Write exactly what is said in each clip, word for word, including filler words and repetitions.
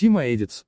Тима Эдитс.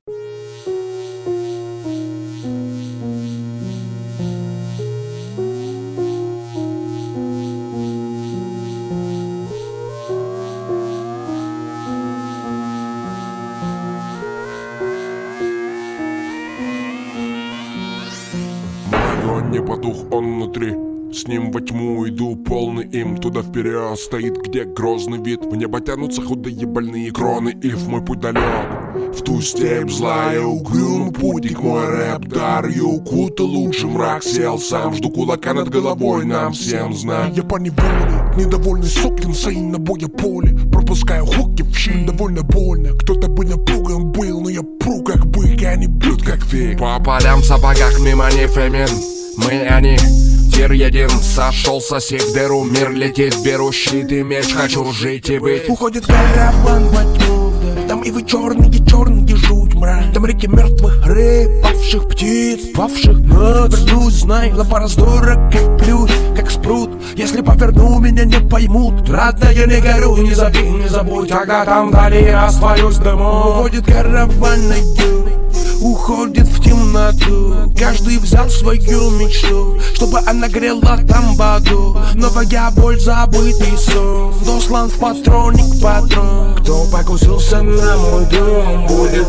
Не потух он внутри, с ним во тьму иду, полный им. Туда вперед стоит, где грозный вид. В небо тянутся худые больные кроны ив. Мой путь далек, в ту степь злая, угрюмый путник. Мой рэп дар, я укутал лучше мрак. Сел сам, жду кулака над головой, нам всем знать. Я по неволе, недовольный сукин сын на боя поле. Пропускаю хуки в щель, довольно больно. Кто-то бы напуган был, но я пру как бык, и они бьют как фиг. По полям в сапогах мимо не фемин. Мы они, тир един, сошел сосед в дыру. Мир летит, беру щит и меч, хочу жить и быть. Уходит караван во тьму, да. Там и вы черные, черные жуть, мрак. Там реки мертвых рыб, павших птиц, павших над. Вернусь, знай, лапа раздора, как плюс, как спрут. Если поверну, меня не поймут. Родная, не горю, не забей, не забудь, ага, там вдали растворюсь дымом. Уходит караван на юг, уходит в темноту. Каждый взял свою мечту, чтобы она грела там в аду. Новая боль, забытый сон, дослан в патроник патрон. Кто покусился на мой дом, будет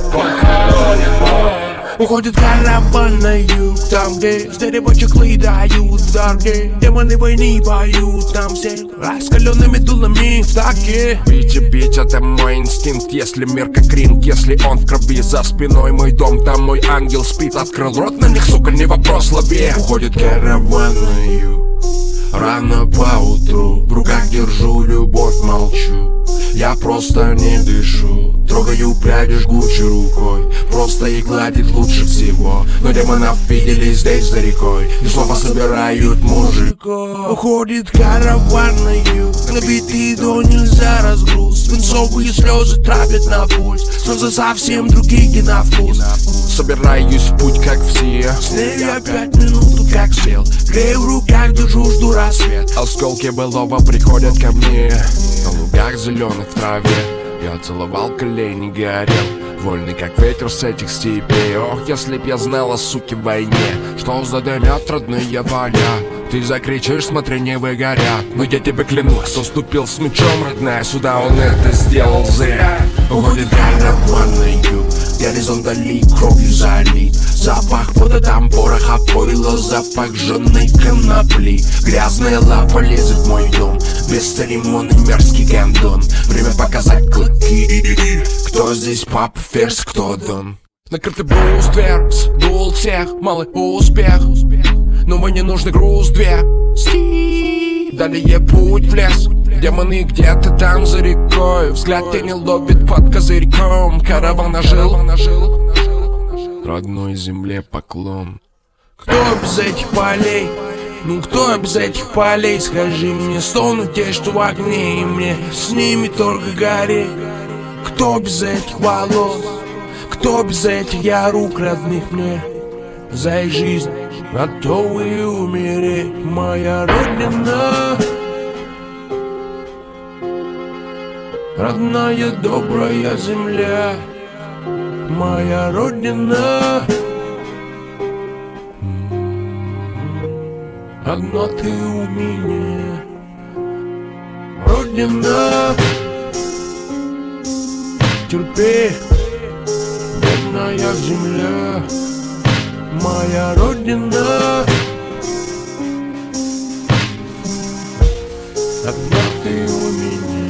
похоронен. Уходит караван на юг, там где с деревочек дают в дороге. Демоны войны поют, там все раскаленными дулами в таке. Бить и бить, это мой инстинкт. Если мир как ринг, если он в крови. За спиной мой дом, там мой ангел спит. Открыл рот на них, сука, не вопрос, лови. Уходит караван на юг, рано поутру. В руках держу любовь, молчу. Я просто не дышу. Трогаю пряди жгучей рукой. Просто и гладит лучше всего. Но демонов видели здесь за рекой, и снова собирают мужиков. Уходит караван на юг, набитый до нельзя разгруз. Свинцовые слезы травят на пульс, слезы совсем другие на вкус. Собираюсь в путь, как все. С ней я пять минут, как сел. Грею в руках, держу, жду рассвет. Осколки былого приходят ко мне. На лугах зеленых в траве я целовал колени, горел. Вольный как ветер с этих степей. Ох, если б я знала, суки, в войне, что задымят родные поля. Ты закричишь, смотри, не выгорят. Но я тебе клянусь, кто ступил с мечом, родная, сюда он это сделал зря. Уходит караван на юг, горизонт вдали кровью залит. Запах пота, там пороха, пойла, запах жженой конопли. Грязная лапа лезет в мой дом, бесцеремонный мерзкий гандон. Время показать клыки. Кто здесь папа Ферзь, кто Дон? Накрытый брустверс, дул всех, малый успех. Но мне нужный груз две. Далее путь в лес. Демоны где-то там за рекой. Взгляд тени ловит под козырьком. Караван ожил, родной земле поклон. Кто без этих полей? Ну кто без этих полей? Скажи мне, стонут те, что в огне, и мне с ними только гореть. Кто без этих волос? Кто без этих я рук родных мне? За их жизнь готовы умереть. Моя родина, родная добрая земля. Моя родина, одна ты у меня. Родина, терпи, бедная земля. Моя родина, одна ты у меня.